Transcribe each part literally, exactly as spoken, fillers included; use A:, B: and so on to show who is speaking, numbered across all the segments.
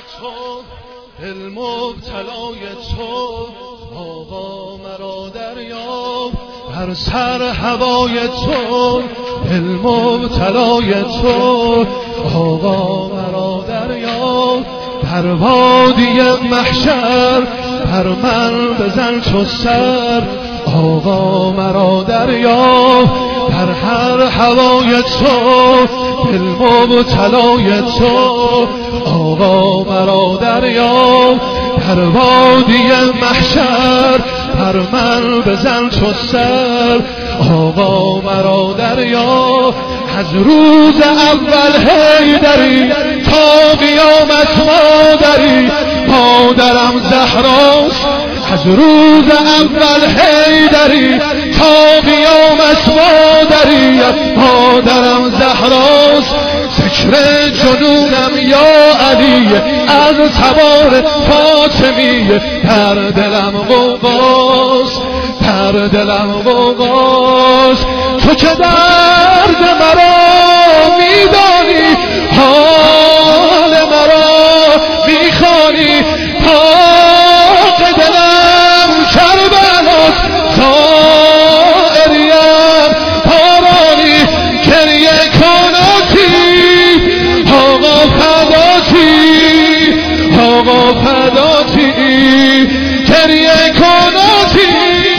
A: تو دل مبتلای تو آقا مرا دریاب بر سر هوای تو دل مبتلای تو آقا مرا دریاب در وادی محشر بر من بزن چو سر آقا مرا دریاب در هر هوای تو دل مبتلای تو آقا مرا دریاب در وادی محشر بر من بزن چو سر آقا مرا دریاب از روز اول حیدری تا قیامت مادری مادرم زهراست از روز اول حیدری تا قیامت مادری مادرم زهراست ذکر جنونم یا علی از تبار فاطمی در دلم غوغاست در دلم غوغاست تو که درد مرا میدانی حال مرا میخوانی پاک دلم کربلاست زائریم پارانی گریه کناتی آقا فداتی آقا فداتی گریه کناتی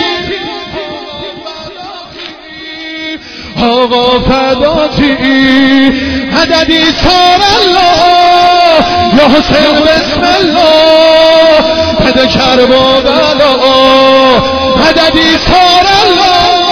A: آقا فداتی عددی سار الله یا حسین بسم الله بده کرب و بلا عددی سار الله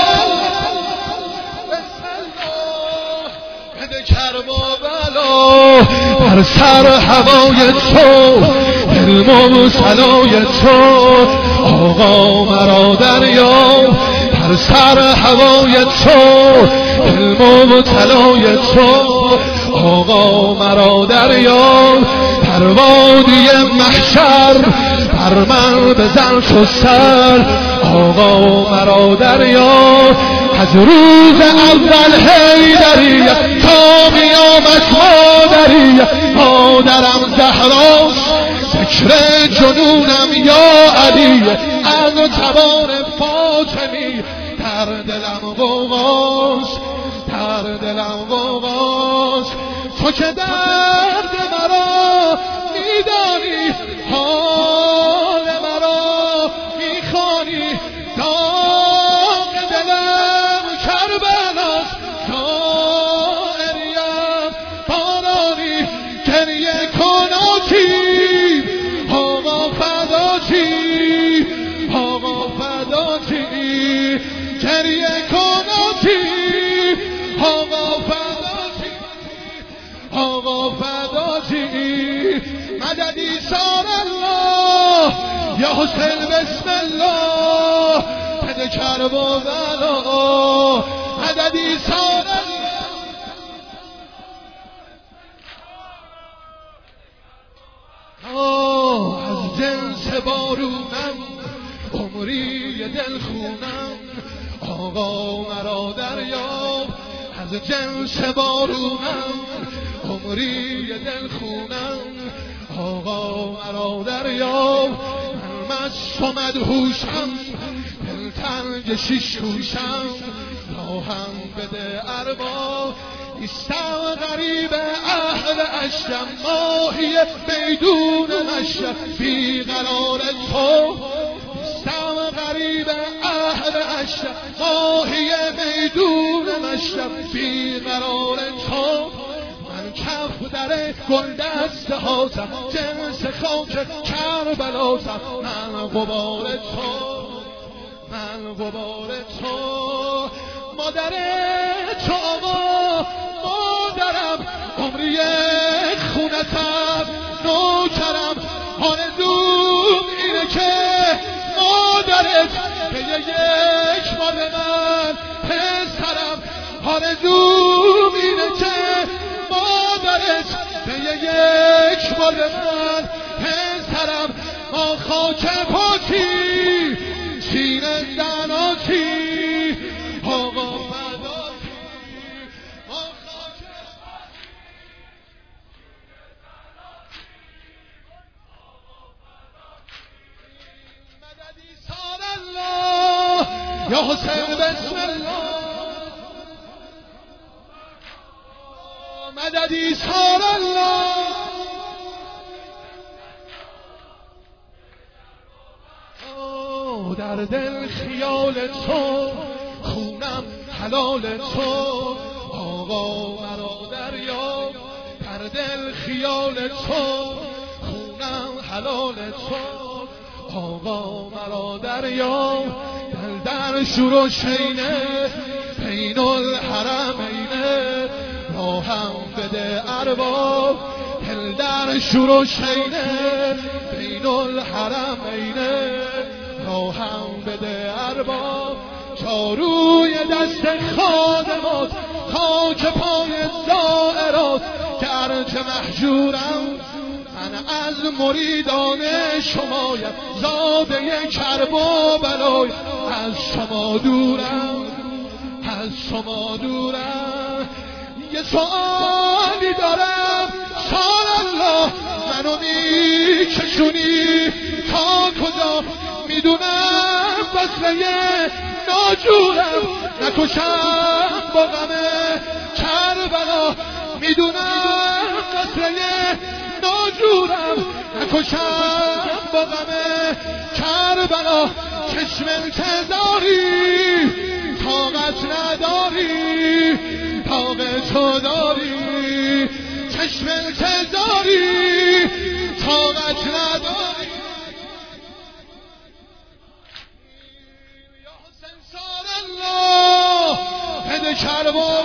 A: بده کرب و بلا بر سر هوای تو دل مبتلای تو آقا مرا دریاب بر سر هوای تو دل مبتلای تو آقا مرا دریاب در وادی محشر بر من بزن چو سر آقا مرا دریاب از روز اول حیدری تا قیامت مادری مادرم زهراست ذکر جنونم یا علی از تبار فاطمی در دلم غوغاست در دلم غوغاست تو که درد مرا میدانی حال مرا میخوانی داغ دلم کربلاست زائریم بارانی گریه کناتی آقا فداتی آقا فداتی گریه کناتی آقا فداتی آقا فداتی مددی سار الله یا حسین بسم الله بده کرب و بلا مددی سار الله آه از جنس بارونم عمری دل خونم آقا مرا دریاب از جنس بارونم عمری دل خونم آقا مرا دریاب من مست و مدهوشم دلتنگ شیش کوشم راهم بده ارباب ایستم غریب اهل اشرم ماهی میدون مشرب بی قرار تو ایستم غریب اهل اشرم ماهی میدون مشرب بی قرار تو من کف در گل دست هاتم جنس خاک کربلاتم من غبار تو من غبار تو مادر تو آقا مادرم عمری خونتم نوکرم آرزوم اینه که مادرت به یک بار من پسرم آرزوم اینه که مادرت به یک بار من پسرم ما خاک پاکی سینه زناتی آقا فداتی ما خاک یا حسین بسم الله مددی سار الله در دل خیال تو خونم حلال تو آقا مرا دریا در دل خیال تو خونم حلال تو آقا مرا دریا دل در شور و شینه بین الحرمینه راهم بده ارباب دل در شور و شینه بین الحرمینه راهم بده ارباب چاروی دست خادمات خاک پای زائرات که ارج محجورم من از مریدان شمایم زاده کرب و بلای از شما دورم از شما دورم یه سوالی دارم سال الله منو میکشونی تا کجا میدونم وصله ناجورم نکشم با غم کربلا میدونم وصله ناجورم نکشم با غم کربلا چشم انتظاری طاقت نداری طاقت تو داری چشم انتظاری طاقت نداری یا حسین سار الله بده کرب و